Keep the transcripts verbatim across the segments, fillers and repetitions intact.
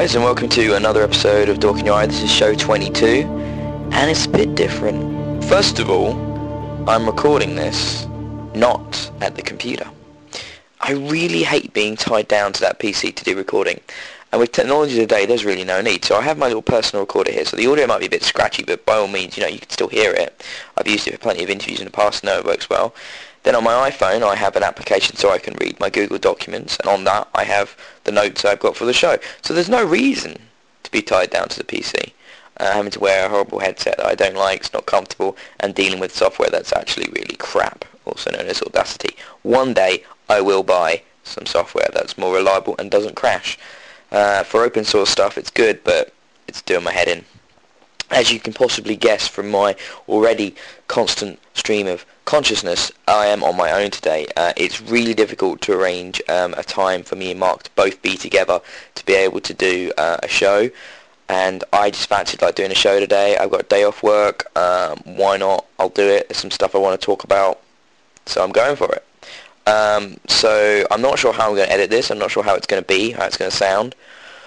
guys, and welcome to another episode of Dork in Your Eye. This is show twenty-two, and it's a bit different. First of all, I'm recording this not at the computer. I really hate being tied down to that P C to do recording, and with technology today there's really no need. So I have my little personal recorder here, so the audio might be a bit scratchy, but by all means, you know, you can still hear it. I've used it for plenty of interviews in the past, and know it works well. Then on my iPhone I have an application so I can read my Google Documents, and on that I have the notes I've got for the show. So there's no reason to be tied down to the P C, uh, having to wear a horrible headset that I don't like, it's not comfortable, and dealing with software that's actually really crap, also known as Audacity. One day I will buy some software that's more reliable and doesn't crash. Uh, for open source stuff it's good, but it's doing my head in. As you can possibly guess from my already constant stream of consciousness, I am on my own today. Uh, it's really difficult to arrange um, a time for me and Mark to both be together to be able to do uh, a show, and I just fancied like doing a show today. I've got a day off work, um, why not? I'll do it. There's some stuff I want to talk about, so I'm going for it. Um, so I'm not sure how I'm going to edit this, I'm not sure how it's going to be, how it's going to sound.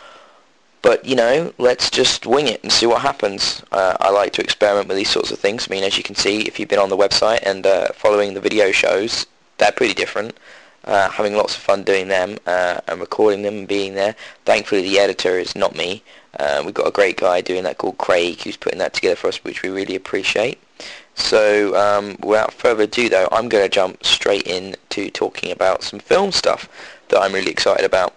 But, you know, let's just wing it and see what happens. Uh, I like to experiment with these sorts of things. I mean, as you can see, if you've been on the website and uh, following the video shows, they're pretty different. Uh, having lots of fun doing them uh, and recording them and being there. Thankfully, the editor is not me. Uh, we've got a great guy doing that called Craig, who's putting that together for us, which we really appreciate. So, um, without further ado, though, I'm going to jump straight into talking about some film stuff that I'm really excited about.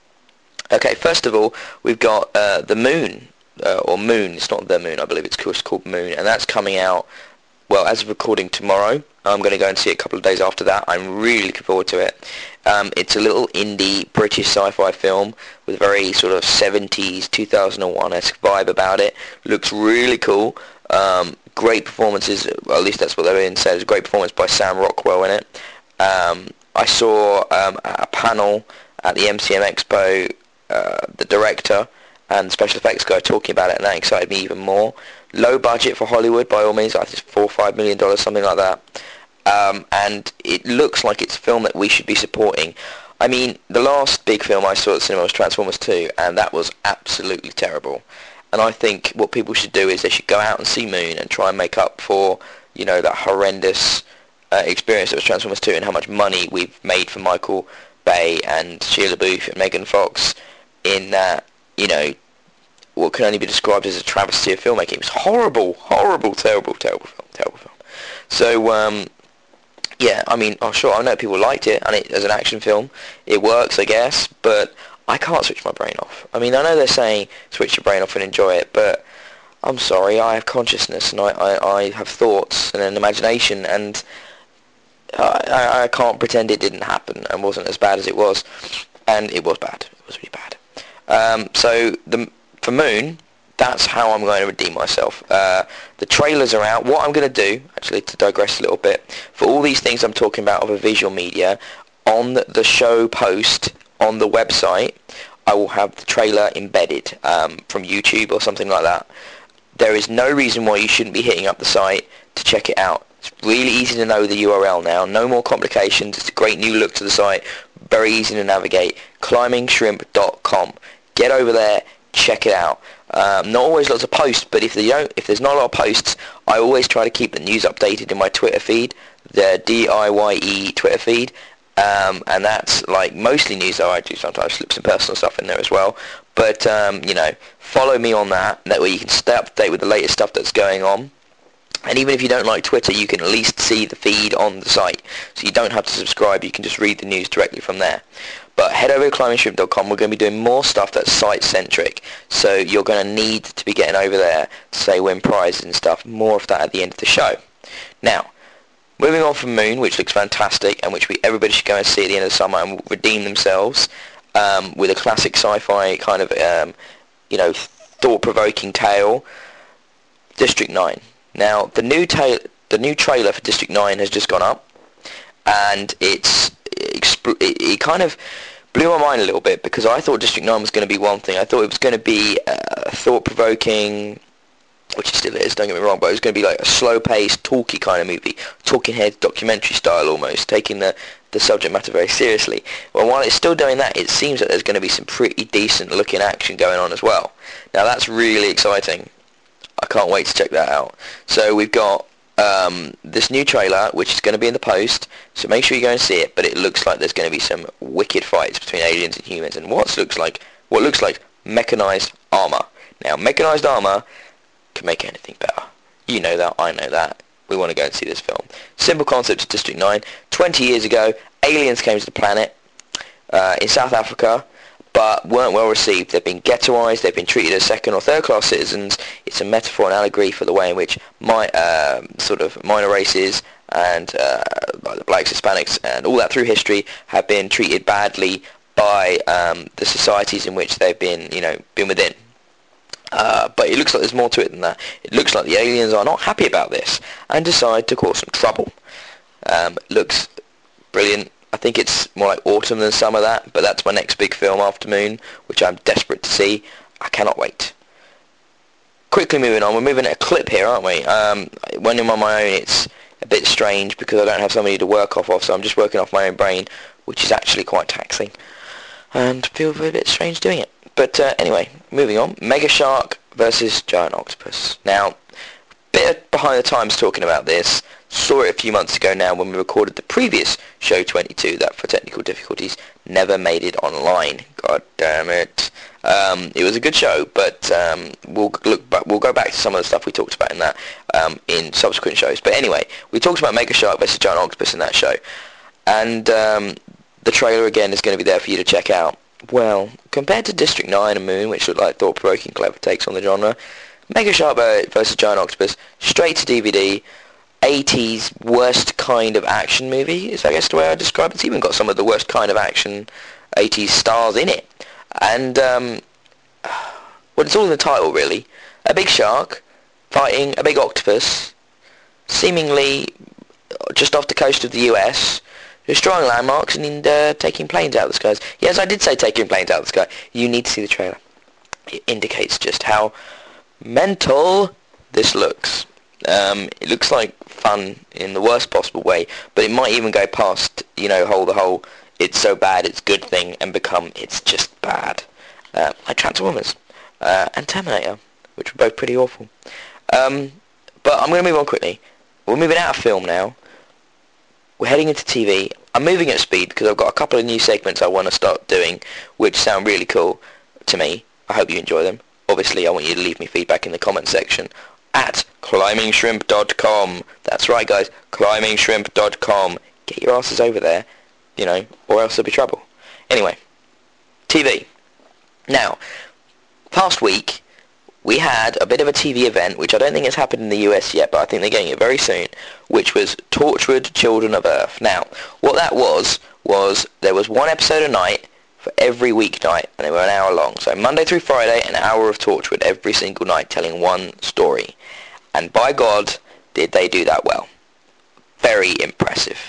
Okay, first of all, we've got uh, The Moon, uh, or Moon, it's not The Moon, I believe it's called Moon, and that's coming out, well, as of recording tomorrow. I'm going to go and see it a couple of days after that. I'm really looking forward to it. Um, it's a little indie British sci-fi film with a very sort of seventies, two thousand one-esque vibe about it. Looks really cool. Um, great performances, well, at least that's what they're in said. There's a great performance by Sam Rockwell in it. Um, I saw um, a panel at the M C M Expo. Uh, the director and the special effects guy talking about it, and that excited me even more. Low budget for Hollywood, by all means. I think it's four or five million dollars, something like that. Um, and it looks like it's a film that we should be supporting. I mean, the last big film I saw at the cinema was Transformers two, and that was absolutely terrible. And I think what people should do is they should go out and see Moon and try and make up for, you know, that horrendous uh, experience that was Transformers two, and how much money we've made for Michael Bay and Sheila Booth and Megan Fox in that, you know, what can only be described as a travesty of filmmaking. It was horrible, horrible, terrible, terrible film, terrible film. So, um, yeah, I mean, oh, sure, I know people liked it, and it, as an action film, it works, I guess, but I can't switch my brain off. I mean, I know they're saying switch your brain off and enjoy it, but I'm sorry, I have consciousness, and I, I, I have thoughts and an imagination, and I, I, I can't pretend it didn't happen and wasn't as bad as it was, and it was bad. It was really bad. Um, so the, for Moon, that's how I'm going to redeem myself. Uh, the trailers are out. What I'm going to do, actually, to digress a little bit, for all these things I'm talking about of a visual media, on the show post on the website, I will have the trailer embedded um, from YouTube or something like that. There is no reason why you shouldn't be hitting up the site to check it out. It's really easy to know the U R L now. No more complications. It's a great new look to the site. Very easy to navigate. climbing shrimp dot com. Get over there, check it out. Um, not always lots of posts, but if, they don't, if there's not a lot of posts, I always try to keep the news updated in my Twitter feed, the D I Y E Twitter feed, um, and that's like mostly news, though I do sometimes slip some personal stuff in there as well. But, um, you know, follow me on that, that way you can stay up to date with the latest stuff that's going on. And even if you don't like Twitter, you can at least see the feed on the site. So you don't have to subscribe, you can just read the news directly from there. But head over to climbing shrimp dot com, we're going to be doing more stuff that's site-centric. So you're going to need to be getting over there to say win prizes and stuff. More of that at the end of the show. Now, moving on from Moon, which looks fantastic, and which we everybody should go and see at the end of the summer and redeem themselves um, with a classic sci-fi kind of, um, you know, thought-provoking tale, District nine. Now, the new ta the new trailer for District nine has just gone up, and it's it, it kind of blew my mind a little bit, because I thought District nine was going to be one thing. I thought it was going to be uh, thought-provoking, which it still is, don't get me wrong, but it was going to be like a slow-paced, talky kind of movie, talking head documentary style almost, taking the the subject matter very seriously. Well, while it's still doing that, it seems that there's going to be some pretty decent looking action going on as well. Now that's really exciting. I can't wait to check that out. So we've got um, this new trailer, which is going to be in the post, so make sure you go and see it. But it looks like there's going to be some wicked fights between aliens and humans, and what looks like what looks like mechanized armor. Now, mechanized armor can make anything better. You know that, I know that. We want to go and see this film. Simple concept of District nine. twenty years ago, aliens came to the planet uh, in South Africa, but weren't well received. They've been ghettoized, they've been treated as second or third class citizens. It's a metaphor and allegory for the way in which my uh, sort of minor races and uh, like the blacks, Hispanics, and all that through history have been treated badly by um, the societies in which they've been, you know, been within. Uh, but it looks like there's more to it than that. It looks like the aliens are not happy about this and decide to cause some trouble. Um, looks brilliant. I think it's more like autumn than summer, that, but that's my next big film after Moon, which I'm desperate to see. I cannot wait. Quickly moving on, we're moving at a clip here, aren't we? Um, when I'm on my own, it's a bit strange because I don't have somebody to work off of, so I'm just working off my own brain, which is actually quite taxing, and feels a bit strange doing it. But uh, anyway, moving on. Mega Shark versus Giant Octopus. Now, bit behind the times talking about this. Saw it a few months ago now when we recorded the previous show twenty-two that for technical difficulties never made it online. God damn it. Um, it was a good show, but um, we'll look back, we'll go back to some of the stuff we talked about in that um, in subsequent shows. But anyway, we talked about Mega Shark versus Giant Octopus in that show, and um, the trailer again is going to be there for you to check out. Well, compared to District nine and Moon, which look like thought-provoking clever takes on the genre, Mega Shark versus Giant Octopus, straight to D V D, eighties worst kind of action movie, is I guess the way I describe it. It's even got some of the worst kind of action eighties stars in it. And, um, well, it's all in the title, really. A big shark fighting a big octopus, seemingly just off the coast of the U S, destroying landmarks and uh, taking planes out of the skies. Yes, I did say taking planes out of the sky. You need to see the trailer. It indicates just how mental this looks. Um, it looks like fun in the worst possible way, but it might even go past, you know, whole the whole it's so bad it's good thing and become it's just bad. Uh, like Transformers uh, and Terminator, which were both pretty awful. Um, but I'm going to move on quickly. We're moving out of film now. We're heading into T V. I'm moving at speed because I've got a couple of new segments I want to start doing, which sound really cool to me. I hope you enjoy them. Obviously, I want you to leave me feedback in the comment section at climbing shrimp dot com. That's right, guys, climbing shrimp dot com. Get your asses over there, you know, or else there'll be trouble. Anyway, T V. Now, past week, we had a bit of a T V event, which I don't think has happened in the U S yet, but I think they're getting it very soon, which was Torchwood Children of Earth. Now, what that was, was there was one episode a night for every weeknight, and they were an hour long. So Monday through Friday, an hour of Torchwood every single night, telling one story. And by God, did they do that well. Very impressive.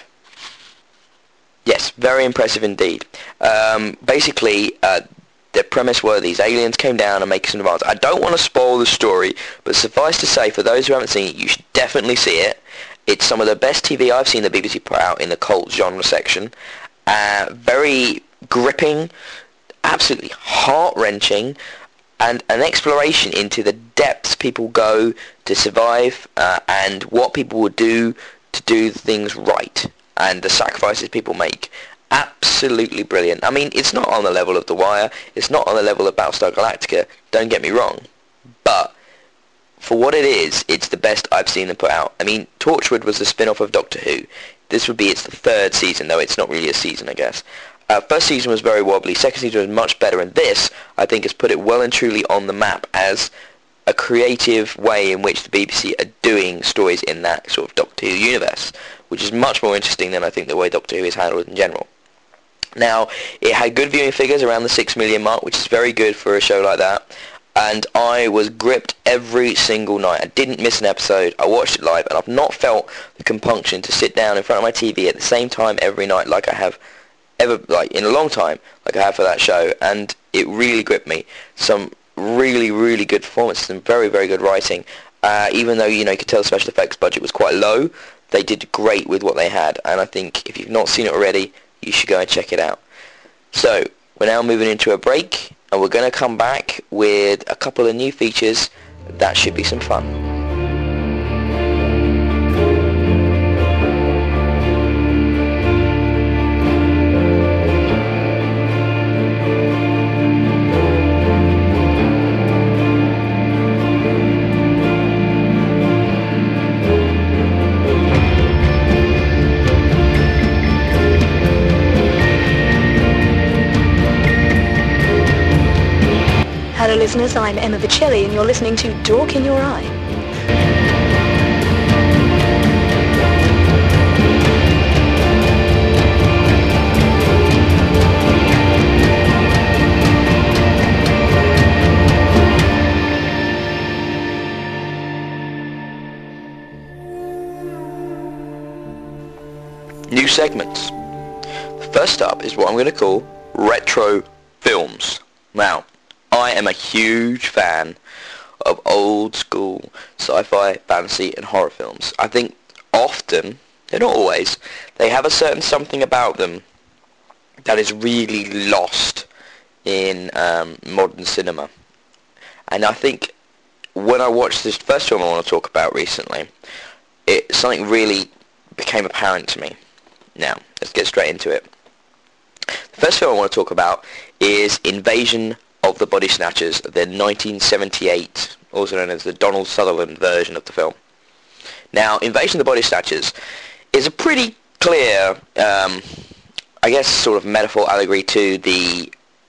Yes, very impressive indeed. Um, basically, uh, the premise were these aliens came down and make some advance. I don't want to spoil the story, but suffice to say, for those who haven't seen it, you should definitely see it. It's some of the best T V I've seen the B B C put out in the cult genre section. Uh, very gripping, absolutely heart-wrenching, and an exploration into the depths people go to survive uh, and what people would do to do things right and the sacrifices people make. Absolutely brilliant. I mean, it's not on the level of The Wire, it's not on the level of Battlestar Galactica, don't get me wrong, but for what it is, it's the best I've seen them put out. I mean, Torchwood was the spin-off of Doctor Who. This would be its third season, though it's not really a season, I guess. Uh, first season was very wobbly, second season was much better, and this, I think, has put it well and truly on the map as a creative way in which the B B C are doing stories in that sort of Doctor Who universe, which is much more interesting than I think the way Doctor Who is handled in general. Now, it had good viewing figures around the six million mark, which is very good for a show like that, and I was gripped every single night. I didn't miss an episode, I watched it live, and I've not felt the compunction to sit down in front of my T V at the same time every night like I have ever, like in a long time, like I have for that show, and it really gripped me. Some really, really good performances and very, very good writing. Uh, even though, you know, you could tell the special effects budget was quite low, they did great with what they had, and I think if you've not seen it already, you should go and check it out. So, we're now moving into a break, and we're going to come back with a couple of new features that should be some fun. Hello listeners, I'm Emma Vicelli and you're listening to Dork in Your Eye. New segments. First up is what I'm going to call retro films. Now, I am a huge fan of old school sci-fi, fantasy and horror films. I think often, they're not always, they have a certain something about them that is really lost in um, modern cinema. And I think when I watched this first film I want to talk about recently, it something really became apparent to me. Now, let's get straight into it. The first film I want to talk about is Invasion of the Body Snatchers, the nineteen seventy-eight, also known as the Donald Sutherland version of the film. Now, Invasion of the Body Snatchers is a pretty clear, um, I guess, sort of metaphor allegory to the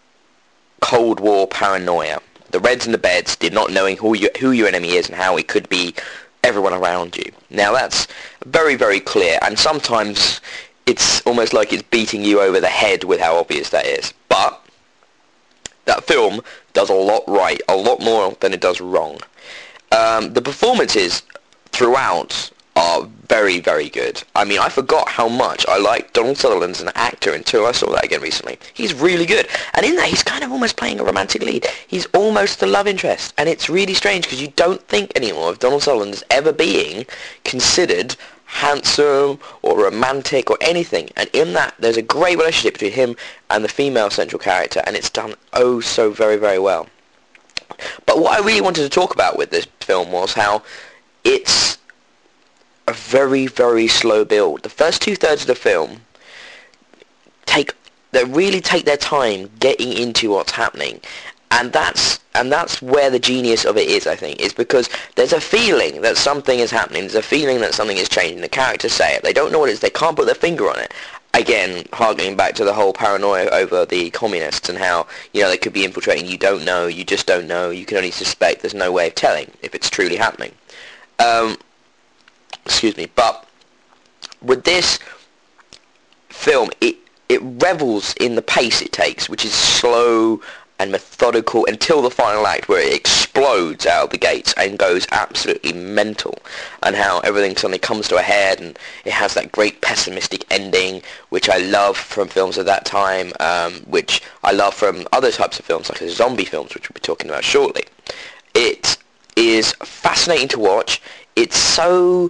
Cold War paranoia. The Reds and the Beds did not knowing who, you, who your enemy is and how it could be everyone around you. Now, that's very, very clear, and sometimes it's almost like it's beating you over the head with how obvious that is. But that film does a lot right, a lot more than it does wrong. Um, the performances throughout are very, very good. I mean, I forgot how much I liked Donald Sutherland as an actor until I saw that again recently. He's really good. And in that, he's kind of almost playing a romantic lead. He's almost the love interest. And it's really strange because you don't think anymore of Donald Sutherland as ever being considered handsome or romantic or anything, and in that there's a great relationship between him and the female central character, and it's done oh so very, very well. But what I really wanted to talk about with this film was how it's a very, very slow build. The first two-thirds of the film take they really take their time getting into what's happening, and that's and that's where the genius of it is, I think, is because there's a feeling that something is happening, there's a feeling that something is changing. The characters say it, they don't know what it is, they can't put their finger on it. Again, harkening back to the whole paranoia over the communists and how, you know, they could be infiltrating, you don't know, you just don't know, you can only suspect, there's no way of telling if it's truly happening. Um, excuse me, but with this film, it, it revels in the pace it takes, which is slow and methodical until the final act where it explodes out of the gates and goes absolutely mental, and how everything suddenly comes to a head, and it has that great pessimistic ending which I love from films of that time, um, which I love from other types of films like the zombie films, which we'll be talking about shortly. It is fascinating to watch. It's so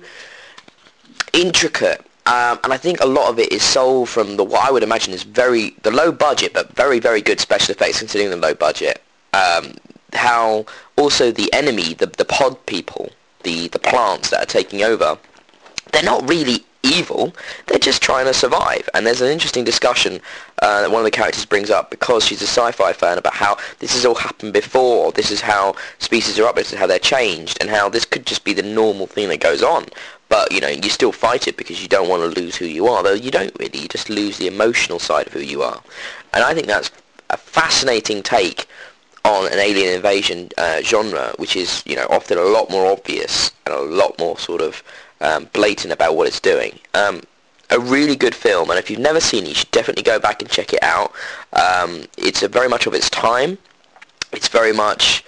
intricate. Um, and I think a lot of it is sold from the what I would imagine is very the low budget but very, very good special effects considering the low budget. Um, how also the enemy, the the pod people, the the plants that are taking over, they're not really evil. They're just trying to survive. And there's an interesting discussion uh, that one of the characters brings up because she's a sci-fi fan about how this has all happened before. This is how species are up. This is how they're changed, and how this could just be the normal thing that goes on. But, you know, you still fight it because you don't want to lose who you are. Though you don't really. You just lose the emotional side of who you are. And I think that's a fascinating take on an alien invasion uh, genre, which is, you know, often a lot more obvious and a lot more sort of um, blatant about what it's doing. Um, a really good film, and if you've never seen it, you should definitely go back and check it out. Um, it's a very much of its time. It's very much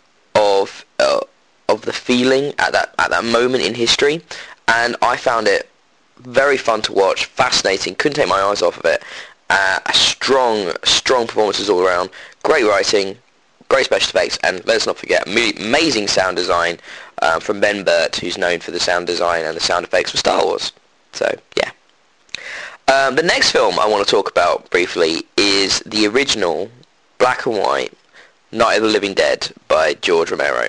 of uh, of the feeling at that at that moment in history. And I found it very fun to watch, fascinating, couldn't take my eyes off of it. Uh, a strong, strong performances all around, great writing, great special effects, and let's not forget, amazing sound design um, from Ben Burt, who's known for the sound design and the sound effects for Star Wars. So, yeah. Um, the next film I want to talk about briefly is the original black and white Night of the Living Dead by George Romero.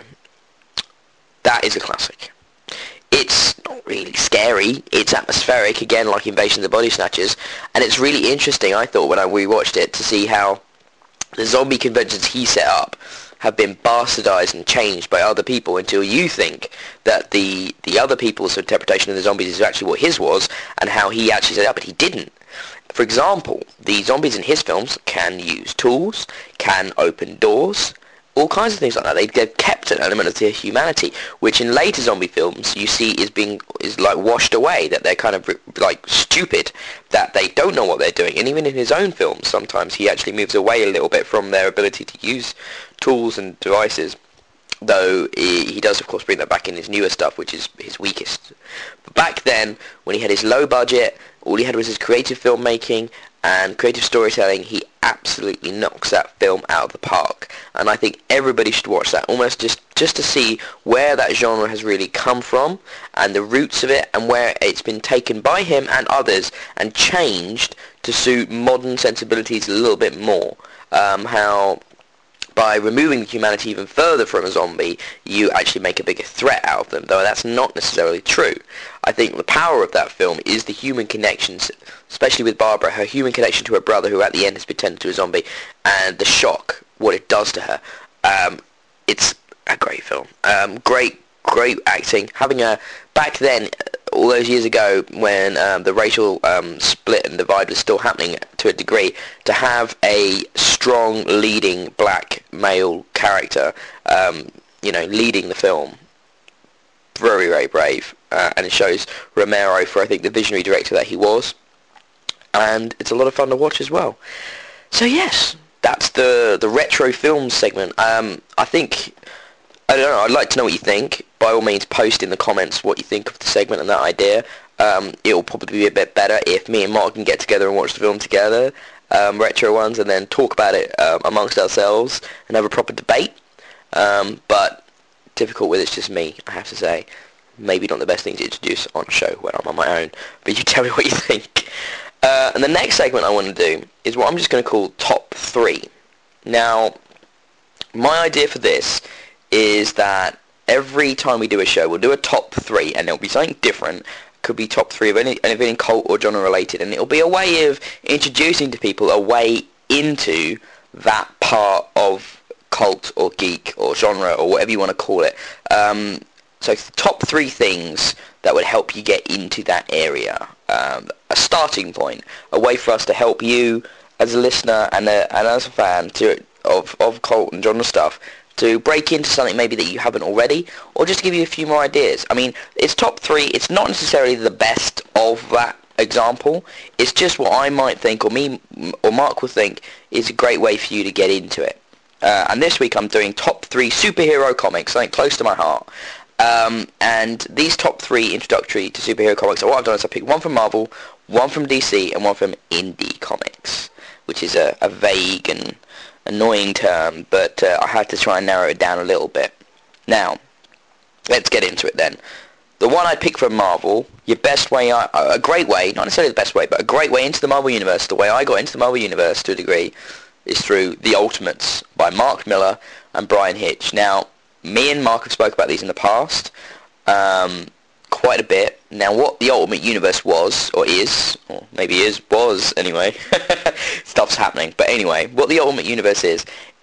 That is a classic. It's not really scary. It's atmospheric, again, like Invasion of the Body Snatchers. And it's really interesting, I thought, when I rewatched it, to see how the zombie conventions he set up have been bastardized and changed by other people until you think that the the other people's interpretation of the zombies is actually what his was, and how he actually set it up, but he didn't. For example, the zombies in his films can use tools, can open doors, all kinds of things like that. They, they've kept an element of their humanity, which in later zombie films you see is being is like washed away. That they're kind of like stupid, that they don't know what they're doing. And even in his own films, sometimes he actually moves away a little bit from their ability to use tools and devices. Though he, he does, of course, bring that back in his newer stuff, which is his weakest. But back then, when he had his low budget, all he had was his creative filmmaking and creative storytelling, he absolutely knocks that film out of the park. And I think everybody should watch that, almost just, just to see where that genre has really come from, and the roots of it, and where it's been taken by him and others, and changed to suit modern sensibilities a little bit more. Um, how by removing the humanity even further from a zombie, you actually make a bigger threat out of them, though that's not necessarily true. I think the power of that film is the human connections, especially with Barbara, her human connection to her brother, who at the end has been turned into a zombie, and the shock, what it does to her. Um, it's a great film. Um, great, great acting. Having a, back then, all those years ago, when um, the racial um, split and divide was still happening to a degree, to have a strong leading black male character, um, you know, leading the film, very, very brave. Uh, and it shows Romero for, I think, the visionary director that he was. And it's a lot of fun to watch as well. So yes, that's the the retro films segment. Um, I think, I don't know, I'd like to know what you think. By all means, post in the comments what you think of the segment and that idea. Um, it'll probably be a bit better if me and Mark can get together and watch the film together, um, retro ones, and then talk about it um, amongst ourselves and have a proper debate. Um, but difficult with it's just me, I have to say. Maybe not the best thing to introduce on a show when I'm on my own, but you tell me what you think. Uh, and the next segment I want to do is what I'm just going to call Top three. Now, my idea for this is that every time we do a show, we'll do a top three, and it'll be something different. Could be top three of any, anything cult or genre related, and it'll be a way of introducing to people a way into that part of cult or geek or genre or whatever you want to call it. Um, so top three things that would help you get into that area. Um, a starting point, a way for us to help you as a listener and, a, and as a fan to, of, of cult and genre stuff, to break into something maybe that you haven't already, or just give you a few more ideas. I mean, it's top three. It's not necessarily the best of that example. It's just what I might think, or me, or Mark will think, is a great way for you to get into it. Uh, and this week I'm doing top three superhero comics, something close to my heart. Um, and these top three introductory to superhero comics, so what I've done is I picked one from Marvel, one from D C, and one from Indie Comics, which is a, a vague and annoying term, but uh, I had to try and narrow it down a little bit. Now, let's get into it then. The one I picked from Marvel, your best way, I, a great way, not necessarily the best way, but a great way into the Marvel Universe, the way I got into the Marvel Universe to a degree, is through The Ultimates by Mark Millar and Brian Hitch. Now, me and Mark have spoke about these in the past, um, quite a bit. Now, what the Ultimate Universe was, or is, or maybe is, was, anyway, stuff's happening, but anyway, what the Ultimate Universe is,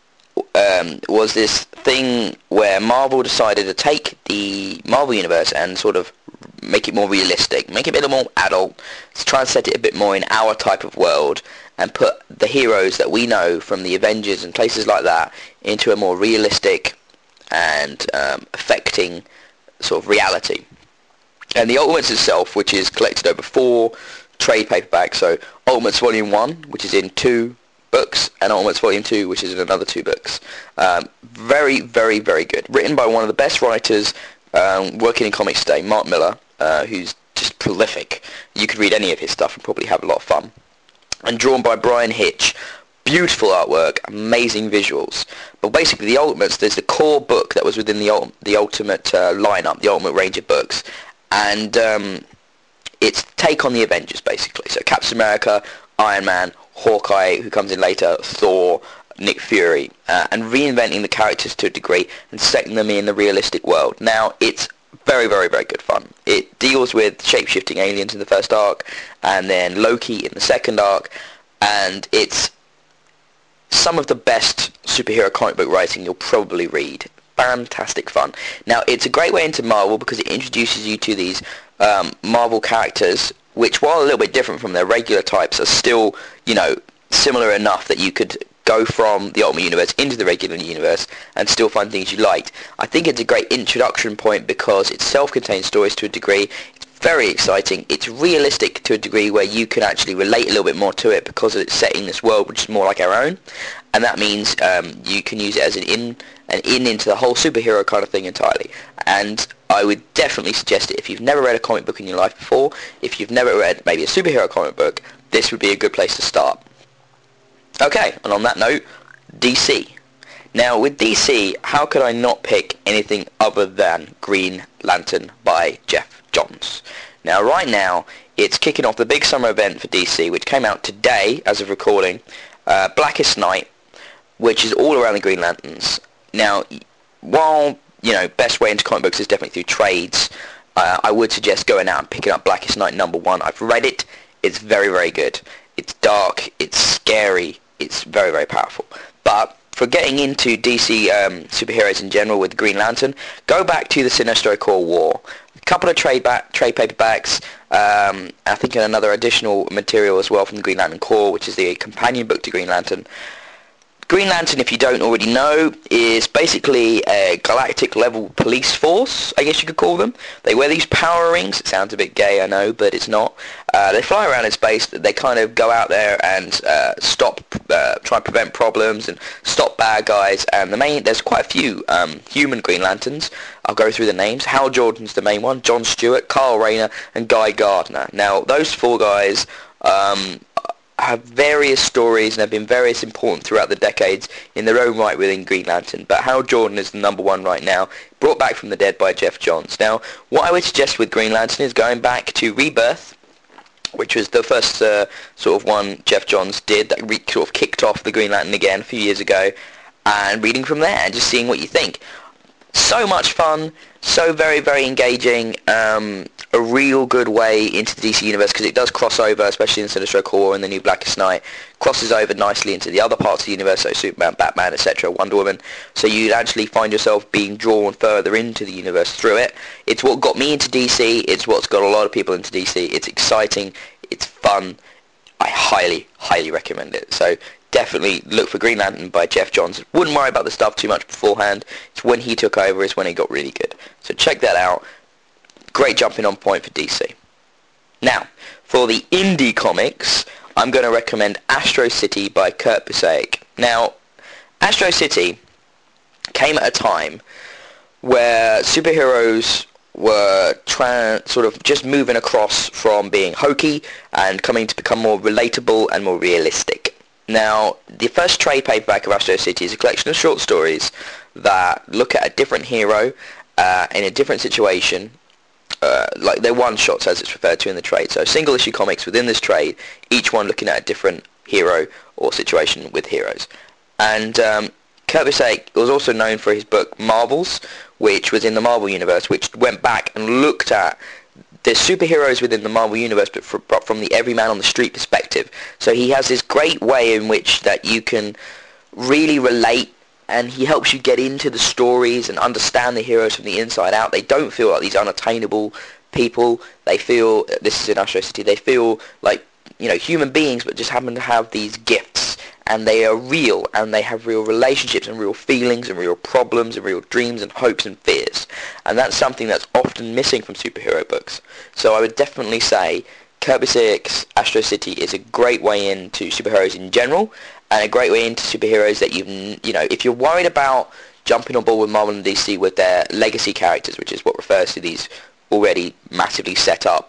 um, was this thing where Marvel decided to take the Marvel Universe and sort of make it more realistic, make it a bit more adult, to try and set it a bit more in our type of world, and put the heroes that we know from the Avengers and places like that into a more realistic and um, affecting sort of reality. And the Ultimates itself, which is collected over four trade paperbacks, so Ultimates Volume one, which is in two books, and Ultimates Volume two, which is in another two books. Um, very, very, very good. Written by one of the best writers um, working in comics today, Mark Millar, uh, who's just prolific. You could read any of his stuff and probably have a lot of fun. And drawn by Brian Hitch. Beautiful artwork, amazing visuals. But basically, the Ultimates, there's the core book that was within the, ul the Ultimate uh, lineup, the Ultimate range of books. And um, it's take on the Avengers, basically. So Captain America, Iron Man, Hawkeye, who comes in later, Thor, Nick Fury, uh, and reinventing the characters to a degree and setting them in the realistic world. Now, it's very, very, very good fun. It deals with shape-shifting aliens in the first arc, and then Loki in the second arc, and it's some of the best superhero comic book writing you'll probably read. Fantastic fun. Now, it's a great way into Marvel because it introduces you to these um, Marvel characters, which, while a little bit different from their regular types, are still, you know, similar enough that you could go from the Ultimate Universe into the regular universe and still find things you liked. I think it's a great introduction point because it's self-contained stories to a degree. It's very exciting. It's realistic to a degree where you can actually relate a little bit more to it because it's set in this world which is more like our own, and that means um, you can use it as an in an in into the whole superhero kind of thing entirely. And I would definitely suggest it if you've never read a comic book in your life before. If you've never read maybe a superhero comic book, this would be a good place to start. Okay, and on that note, D C. Now, with D C, how could I not pick anything other than Green Lantern by Geoff Johns? Now, right now, it's kicking off the big summer event for D C, which came out today, as of recording, uh, Blackest Night, which is all around the Green Lanterns. Now, while, you know, best way into comic books is definitely through trades, uh, I would suggest going out and picking up Blackest Night number one. I've read it. It's very, very good. It's dark. It's scary. It's very, very powerful. But for getting into D C um, superheroes in general with Green Lantern, go back to the Sinestro Corps War. A couple of trade back, trade paperbacks, um, I think another additional material as well from the Green Lantern Corps, which is the companion book to Green Lantern. Green Lantern, if you don't already know, is basically a galactic level police force, I guess you could call them. They wear these power rings. It sounds a bit gay, I know, but it's not. Uh, they fly around in space. They kind of go out there and uh, stop, uh, try and prevent problems and stop bad guys. And the main, there's quite a few um, human Green Lanterns. I'll go through the names. Hal Jordan's the main one, John Stewart, Kyle Rayner, and Guy Gardner. Now, those four guys um, have various stories and have been various important throughout the decades in their own right within Green Lantern, but Hal Jordan is the number one right now, brought back from the dead by Geoff Johns. Now, what I would suggest with Green Lantern is going back to Rebirth, which was the first uh, sort of one Geoff Johns did that re- sort of kicked off the Green Lantern again a few years ago, and reading from there and just seeing what you think. So much fun, so very, very engaging, um, a real good way into the D C universe because it does cross over, especially in Sinestro Corps and the new Blackest Night, crosses over nicely into the other parts of the universe, so Superman, Batman, et cetera, Wonder Woman, so you'd actually find yourself being drawn further into the universe through it. It's what got me into D C, it's what's got a lot of people into D C, it's exciting, it's fun, I highly, highly recommend it. So definitely look for Green Lantern by Geoff Johns. Wouldn't worry about the stuff too much beforehand. It's when he took over is when it got really good. So check that out. Great jumping on point for D C. Now, for the indie comics, I'm going to recommend Astro City by Kurt Busiek. Now, Astro City came at a time where superheroes were trying, sort of just moving across from being hokey and coming to become more relatable and more realistic. Now, the first trade paperback of Astro City is a collection of short stories that look at a different hero uh, in a different situation, uh, like they're one-shots as it's referred to in the trade. So single-issue comics within this trade, each one looking at a different hero or situation with heroes. And um, Kurt Busiek was also known for his book Marvels, which was in the Marvel Universe, which went back and looked at there's superheroes within the Marvel Universe, but from the everyman on the street perspective. So he has this great way in which that you can really relate, and he helps you get into the stories and understand the heroes from the inside out. They don't feel like these unattainable people. They feel, this is in Astro City, they feel like, you know, human beings, but just happen to have these gifts. And they are real, and they have real relationships and real feelings and real problems and real dreams and hopes and fears. And that's something that's often missing from superhero books. So I would definitely say Kurt Busiek's Astro City is a great way into superheroes in general, and a great way into superheroes that you've, you know, if you're worried about jumping on board with Marvel and D C with their legacy characters, which is what refers to these already massively set up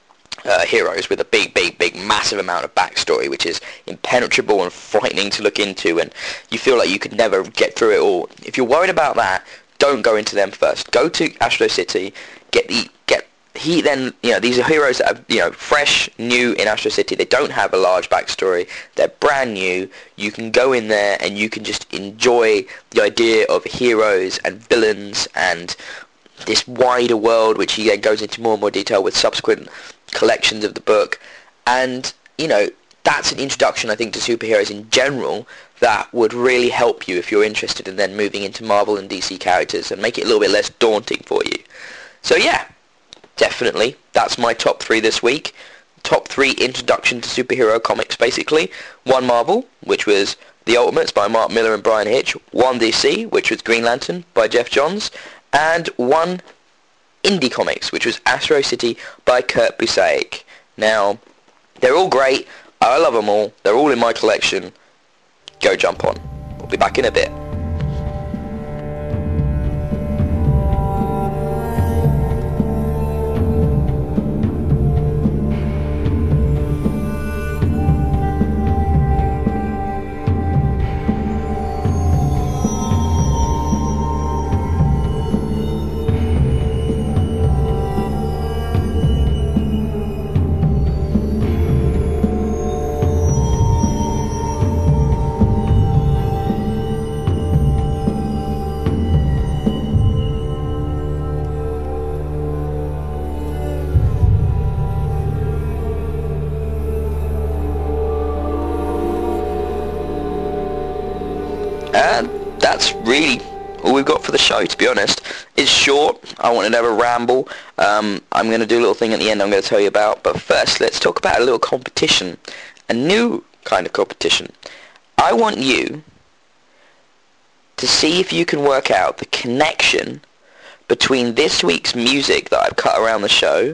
Uh, heroes with a big, big, big, massive amount of backstory, which is impenetrable and frightening to look into, and you feel like you could never get through it all. If you're worried about that, don't go into them first. Go to Astro City, get the get he then, you know, these are heroes that are, you know, fresh, new in Astro City. They don't have a large backstory. They're brand new. You can go in there and you can just enjoy the idea of heroes and villains and this wider world, which he then goes into more and more detail with subsequent collections of the book. And, you know, that's an introduction, I think, to superheroes in general that would really help you if you're interested in then moving into Marvel and D C characters and make it a little bit less daunting for you. So, yeah. Definitely, that's my top three this week. Top three introduction to superhero comics, basically. One Marvel, which was The Ultimates by Mark Millar and Brian Hitch. One D C, which was Green Lantern by Jeff Johns. And one indie comics, which was Astro City by Kurt Busiek. Now, they're all great. I love them all. They're all in my collection. Go jump on. We'll be back in a bit. And that's really all we've got for the show, to be honest. It's short. I wanted to have a ramble. Um, I'm going to do a little thing at the end I'm going to tell you about. But first, let's talk about a little competition. A new kind of competition. I want you to see if you can work out the connection between this week's music that I've cut around the show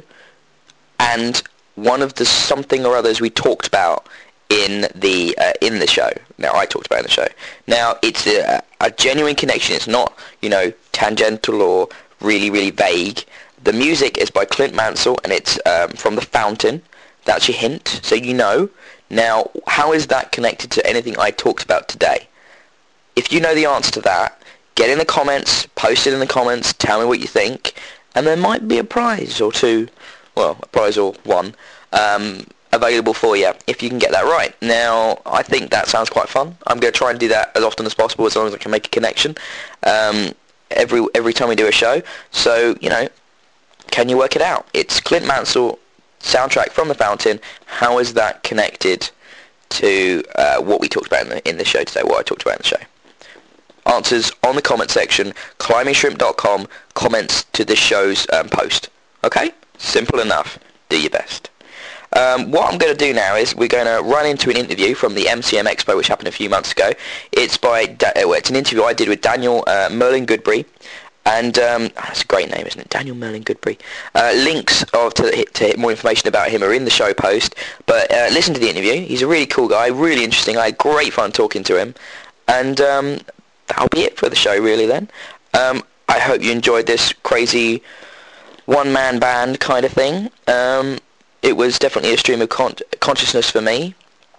and one of the something or others we talked about in the uh, in the show. Now, I talked about in the show. Now, it's a, a genuine connection. It's not, you know, tangential or really, really vague. The music is by Clint Mansell, and it's um, from The Fountain. That's your hint, so you know. Now, how is that connected to anything I talked about today? If you know the answer to that, get in the comments, post it in the comments, tell me what you think, and there might be a prize or two, well, a prize or one, um, available for you if you can get that right. Now, I think that sounds quite fun. I'm going to try and do that as often as possible, as long as I can make a connection um, every every time we do a show. So, you know, can you work it out? It's Clint Mansell soundtrack from The Fountain. How is that connected to uh, what we talked about in the, in the show today, what I talked about in the show? Answers on the comment section, climbing shrimp dot com, comments to this show's um, post. Okay? Simple enough. Do your best. Um, what I'm going to do now is we're going to run into an interview from the M C M Expo, which happened a few months ago. It's by da- well, it's an interview I did with Daniel uh, Merlin Goodbury, and um, that's a great name, isn't it? Daniel Merlin Goodbury. Uh, links of to, to more information about him are in the show post. But uh, listen to the interview. He's a really cool guy, really interesting. I had great fun talking to him, and um, that'll be it for the show, really. Then um, I hope you enjoyed this crazy one-man band kind of thing. Um, It was definitely a stream of con- consciousness for me.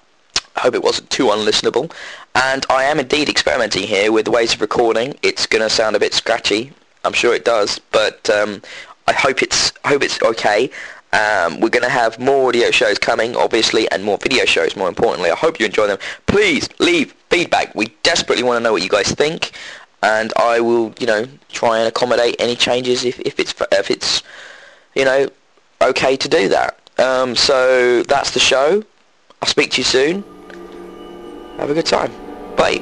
I hope it wasn't too unlistenable. And I am indeed experimenting here with ways of recording. It's going to sound a bit scratchy. I'm sure it does. But um, I hope it's I hope it's okay. Um, we're going to have more audio shows coming, obviously, and more video shows, more importantly. I hope you enjoy them. Please leave feedback. We desperately want to know what you guys think. And I will, you know, try and accommodate any changes if, if it's, if it's, you know, okay to do that. Um, so that's the show. I'll speak to you soon. Have a good time. Bye.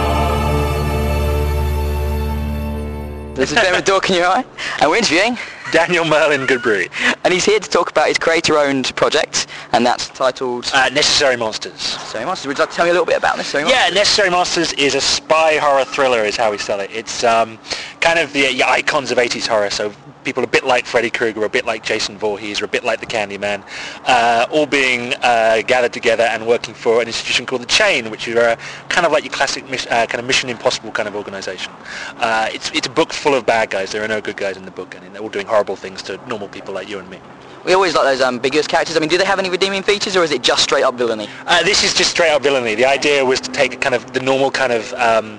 This is Ben with Dork in Your Eye, and we're interviewing Daniel Merlin Goodbury. And he's here to talk about his creator-owned project, and that's titled... Uh, Necessary Monsters. Necessary Monsters. Would you like to tell me a little bit about Necessary Monsters? Yeah, Necessary Monsters is a spy horror thriller is how we sell it. It's um, kind of the, the icons of eighties horror, so people a bit like Freddy Krueger, a bit like Jason Voorhees, or a bit like the Candyman, uh, all being uh, gathered together and working for an institution called the Chain, which is uh, kind of like your classic mis- uh, kind of Mission Impossible kind of organization. Uh, it's it's a book full of bad guys. There are no good guys in the book, and they're all doing horrible things to normal people like you and me. We always like those ambiguous characters. I mean, do they have any redeeming features, or is it just straight up villainy? Uh, this is just straight up villainy. The idea was to take kind of the normal kind of um,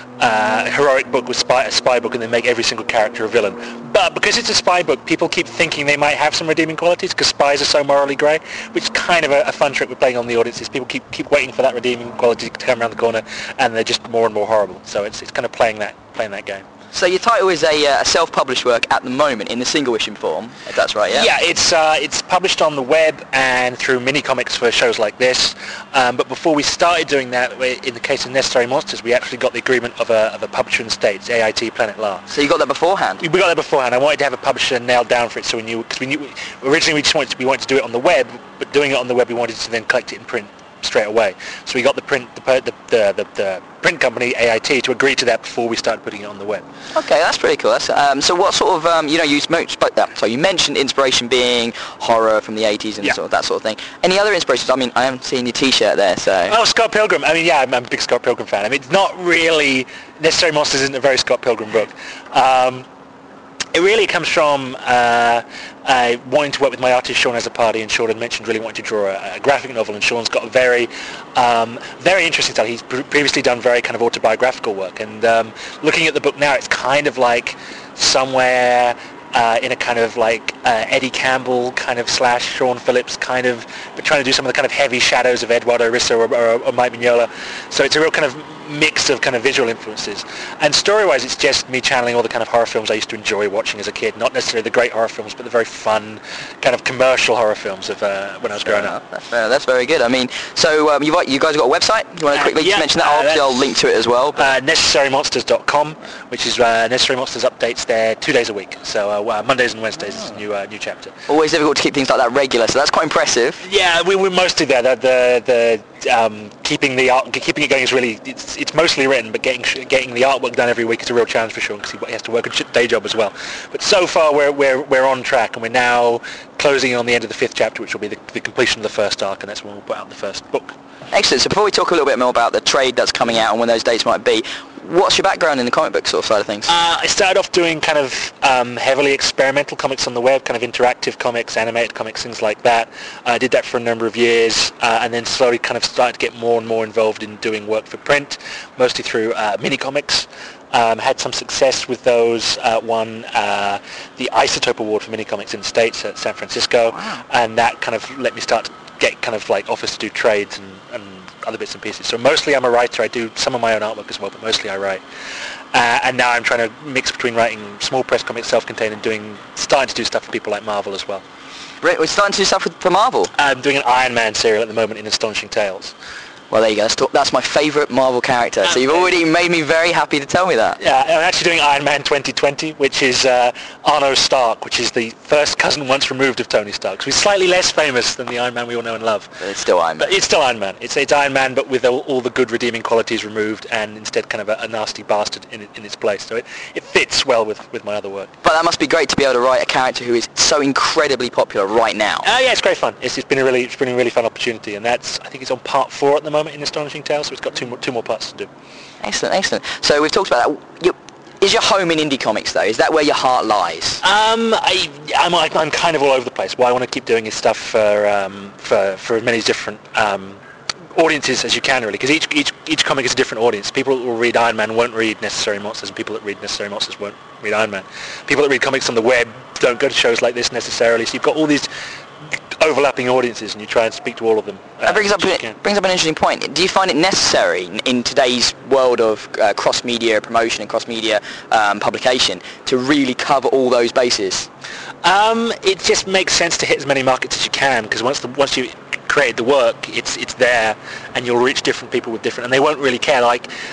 uh, heroic book with spy, a spy book, and then make every single character a villain. But because it's a spy book, people keep thinking they might have some redeeming qualities because spies are so morally grey, which is kind of a, a fun trick we're playing on the audience. Is people keep keep waiting for that redeeming quality to come around the corner, and they're just more and more horrible. So it's it's kind of playing that playing that game. So your title is a, uh, a self-published work at the moment in the single issue form, if that's right, yeah? Yeah, it's uh, it's published on the web and through mini comics for shows like this. Um, but before we started doing that, we, in the case of Necessary Monsters, we actually got the agreement of a, of a publisher in the States, A I T Planet La. So you got that beforehand? We got that beforehand. I wanted to have a publisher nailed down for it, so we knew, because we knew originally we just wanted to, we wanted to do it on the web, but doing it on the web, we wanted to then collect it in print straight away. So we got the print the the, the, the, the print company A I T to agree to that before we started putting it on the web. Okay, that's pretty cool. That's, um, so what sort of um, you know you spoke that so you mentioned inspiration being horror from the eighties and yeah. sort of that sort of thing. Any other inspirations? I mean, I haven't seen your T-shirt there, so. Oh, Scott Pilgrim. I mean, yeah, I'm, I'm a big Scott Pilgrim fan. I mean, it's not really Necessary Monsters isn't a very Scott Pilgrim book. Um, It really comes from uh, uh, wanting to work with my artist Sean Azzopardi, and Sean had mentioned really wanting to draw a, a graphic novel, and Sean's got a very, um, very interesting style. He's pre- previously done very kind of autobiographical work, and um, looking at the book now, it's kind of like somewhere uh, in a kind of like uh, Eddie Campbell kind of slash Sean Phillips kind of, but trying to do some of the kind of heavy shadows of Eduardo Risso or, or, or Mike Mignola. So it's a real kind of mix of kind of visual influences, and story-wise it's just me channeling all the kind of horror films I used to enjoy watching as a kid, not necessarily the great horror films but the very fun kind of commercial horror films of uh, when I was Fair growing enough. up. That's, fair. That's very good. I mean, so um, you've got, you guys got a website? You want to Uh, quickly yeah, mention that? uh, Obviously I'll link to it as well. But... Uh, necessary monsters dot com, which is uh, Necessary Monsters updates there two days a week, so uh, Mondays and Wednesdays is a new, uh, new chapter. Always difficult to keep things like that regular, so that's quite impressive. Yeah, we, we're mostly there. The, the, the um, keeping the art, keeping it going is really, it's, it's mostly written, but getting getting the artwork done every week is a real challenge for Sean because he has to work a day job as well. But so far we're we're we're on track, and we're now closing in on the end of the fifth chapter, which will be the, the completion of the first arc, and that's when we'll put out the first book. Excellent. So before we talk a little bit more about the trade that's coming out and when those dates might be, what's your background in the comic book sort of side of things? Uh, I started off doing kind of um, heavily experimental comics on the web, kind of interactive comics, animated comics, things like that. I did that for a number of years, uh, and then slowly kind of started to get more and more involved in doing work for print, mostly through uh, mini comics. Um, had some success with those, uh, won uh, the Isotope Award for mini comics in the States at San Francisco, wow. and that kind of let me start to get kind of like offers to do trades and, and other bits and pieces. So mostly I'm a writer. I do some of my own artwork as well, but mostly I write. Uh, and now I'm trying to mix between writing small press comics, self-contained, and doing starting to do stuff for people like Marvel as well. Right, we're starting to do stuff with, for Marvel. I'm doing an Iron Man serial at the moment in Astonishing Tales. Well, there you go. That's, that's my favourite Marvel character. So you've already made me very happy to tell me that. Yeah, I'm actually doing Iron Man twenty twenty, which is uh, Arno Stark, which is the first cousin once removed of Tony Stark. So he's slightly less famous than the Iron Man we all know and love. But it's still Iron Man. But it's still Iron Man. It's, it's Iron Man, but with all, all the good redeeming qualities removed, and instead kind of a, a nasty bastard in, in its place. So it, it fits well with, with my other work. But that must be great to be able to write a character who is so incredibly popular right now. Uh, yeah, it's great fun. It's, it's been a really it's been a really fun opportunity, and that's I think it's on part four at the moment in Astonishing Tales. So it's got two more, two more parts to do. Excellent, excellent. So we've talked about that. You, is your home in indie comics though? Is that where your heart lies? Um, I, I'm, I'm kind of all over the place. What I want to keep doing is stuff for um, for for as many different um, audiences as you can, really, because each each each comic is a different audience. People that will read Iron Man won't read Necessary Monsters, and people that read Necessary Monsters won't read Iron Man. People that read comics on the web don't go to shows like this necessarily. So you've got all these overlapping audiences, and you try and speak to all of them. Uh, that brings up, brings up an interesting point. Do you find it necessary in, in today's world of uh, cross-media promotion and cross-media um, publication to really cover all those bases? Um, it just makes sense to hit as many markets as you can, because once the, once you created the work, it's it's there, and you'll reach different people with different, and they won't really care. Like,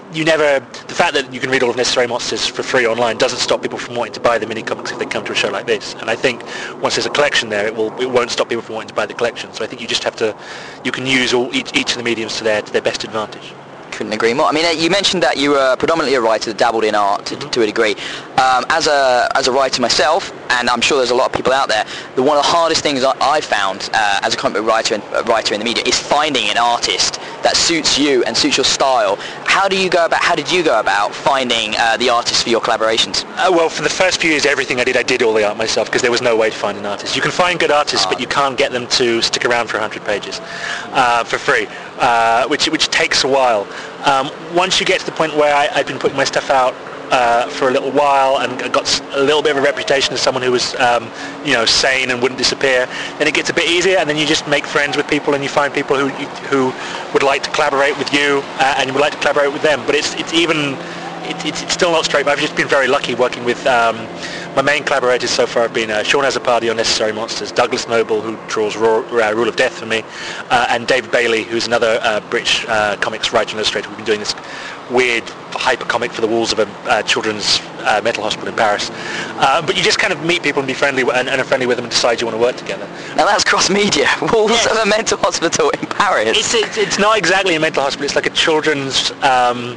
you never, the fact that you can read all of Necessary Monsters for free online doesn't stop people from wanting to buy the mini comics if they come to a show like this. And I think once there's a collection there, it will it won't stop people from wanting to buy the collection. So I think you just have to, you can use all each, each of the mediums to their to their best advantage. Couldn't agree more. I mean, uh, you mentioned that you were predominantly a writer that dabbled in art to, Mm-hmm. to a degree. Um, as a as a writer myself, and I'm sure there's a lot of people out there, the one of the hardest things I, I've found uh, as a comic book writer and uh, writer in the media is finding an artist that suits you and suits your style. How do you go about? How did you go about finding uh, the artists for your collaborations? Uh, well, for the first few years, everything I did, I did all the art myself because there was no way to find an artist. You can find good artists, but you can't get them to stick around for one hundred pages uh, for free, uh, which which takes a while. Um, once you get to the point where I, I'd been putting my stuff out uh, for a little while and got a little bit of a reputation as someone who was, um, you know, sane and wouldn't disappear, then it gets a bit easier, and then you just make friends with people and you find people who who would like to collaborate with you uh, and you would like to collaborate with them. But it's it's even it, it's, it's still not straight. I've just been very lucky working with um, my main collaborators so far have been uh, Sean Azzopardi on Necessary Monsters, Douglas Noble, who draws Raw, uh, Rule of Death for me, uh, and David Bailey, who's another uh, British uh, comics writer and illustrator. We've been doing this weird hyper comic for the walls of a uh, children's uh, mental hospital in Paris. Uh, but you just kind of meet people and be friendly w- and, and are friendly with them and decide you want to work together. Now that's cross-media. Walls Yes. of a mental hospital in Paris. It's, it's, it's not exactly a mental hospital. It's like a children's, um,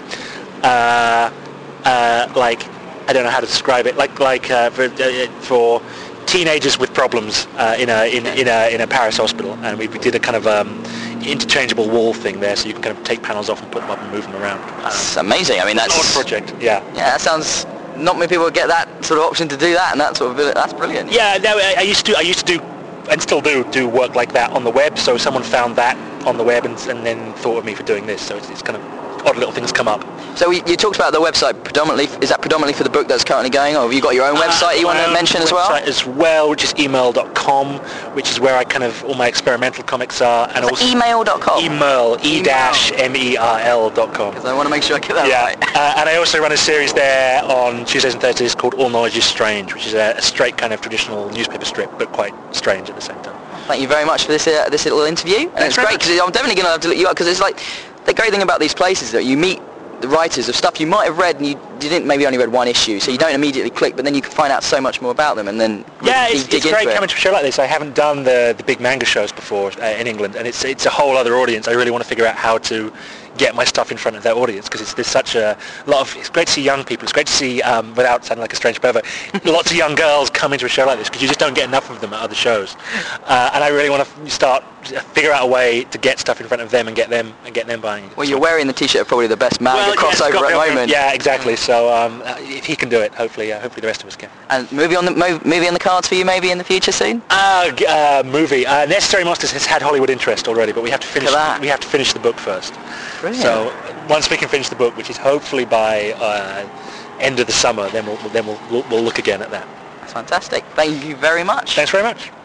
uh, uh, like, I don't know how to describe it, like like uh, for, uh, for teenagers with problems uh, in a in, in a in a Paris hospital, and we, we did a kind of um, interchangeable wall thing there, so you can kind of take panels off and put them up and move them around. Um, It's amazing. I mean, it's that's an odd project, yeah. yeah. That sounds. Not many people get that sort of option to do that, and that sort of that's brilliant. Yeah, no, I, I used to I used to do and still do do work like that on the web. So someone found that on the web and, and then thought of me for doing this. So it's, it's kind of odd little things come up. So we, you talked about the website predominantly. Is that predominantly for the book that's currently going, or have you got your own website you want to mention as well? Website as well, which is email dot com, which is where I kind of all my experimental comics are, and also email dot com. email e dash m e r l dot com. I want to make sure I get that Yeah, right. uh, and I also run a series there on Tuesdays and Thursdays called All Knowledge is Strange, which is a, a straight kind of traditional newspaper strip, but quite strange at the same time. Thank you very much for this uh, this little interview, and Thanks it's very great much. because I'm definitely going to have to look you up because it's like the great thing about these places is that you meet the writers of stuff you might have read and you didn't maybe only read one issue, so you don't immediately click, but then you can find out so much more about them and then Yeah, really it's, dig it's into great it. coming to a show like this. I haven't done the the big manga shows before uh, in England, and it's it's a whole other audience. I really want to figure out how to get my stuff in front of that audience because it's there's such a lot of. It's great to see young people. It's great to see, um, without sounding like a strange pervert, lots of young girls come into a show like this because you just don't get enough of them at other shows. Uh, and I really want to start figure out a way to get stuff in front of them and get them and get them buying it. Well, you're wearing the t-shirt of probably the best manga Well, yeah, crossover Scott at the Pilgrim, moment. Yeah, exactly. So um, uh, if he can do it, hopefully, uh, hopefully the rest of us can. And movie on the mo- movie on the cards for you maybe in the future soon? Uh, g- uh, movie. Uh, Necessary Monsters has had Hollywood interest already, but we have to finish. Look at that. We have to finish the book first. Brilliant. So once we can finish the book, which is hopefully by uh, end of the summer, then we'll then we'll, we'll we'll look again at that. That's fantastic. Thank you very much. Thanks very much.